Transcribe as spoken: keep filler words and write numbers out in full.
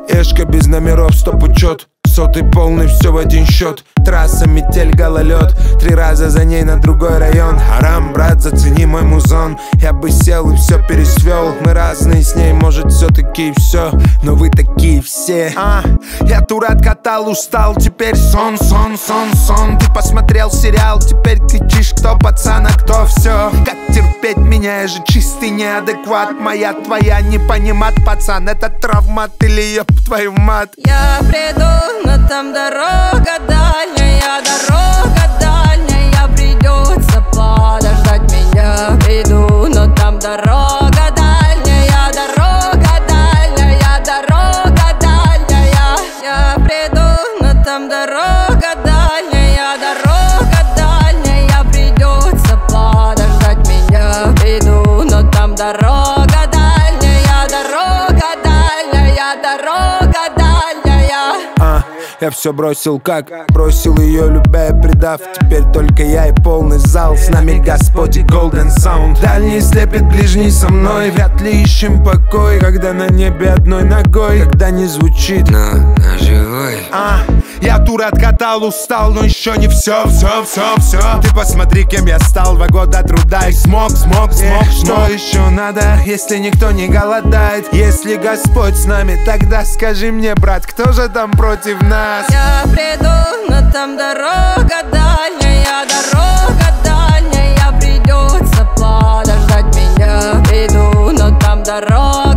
Эшка без номеров, стоп учет. Сотый полный, все в один счет. Трасса, метель, гололед. Три раза за ней на другой район. Харам, брат, зацени мой музон. Я бы сел и все пересвел. Мы разные с ней, может все-таки и все. Но вы такие все. а, Я тур откатал, устал. Теперь сон, сон, сон, сон. Ты посмотрел сериал, теперь кричишь, кто пацан, а кто все. Как терпеть меня, я же чистый неадекват. Моя, твоя, не понимат, пацан. Это травмат или ёб твою мать. Я приду, но там дорога дальняя, дорога дальняя. Придется подождать меня. Приду, но там дорога дальняя, дорога дальняя, дорога дальняя. Я приду, но там дорога дальняя, дорога дальняя. Придется подождать меня. Приду, но там дорога дальняя, дорога дальняя, дорога дальняя. А, я все бросил как бросил ее, любя и предав. Теперь только я и полный зал. С нами Господь и Golden Sound. Дальний слепит ближний со мной. Вряд ли ищем покой, когда на небе одной ногой. Когда не звучит, но на живой. а, Я тур откатал, устал, но еще не все, все, все, все. Ты посмотри, кем я стал. Два года труда и смог, смог, смог. Что еще надо, если никто не голодает? Если Господь с нами, тогда скажи мне, брат, кто же там против нас? Я приду, но там дорога дальняя, дорога дальняя. Придется подождать меня. Приду, но там дорога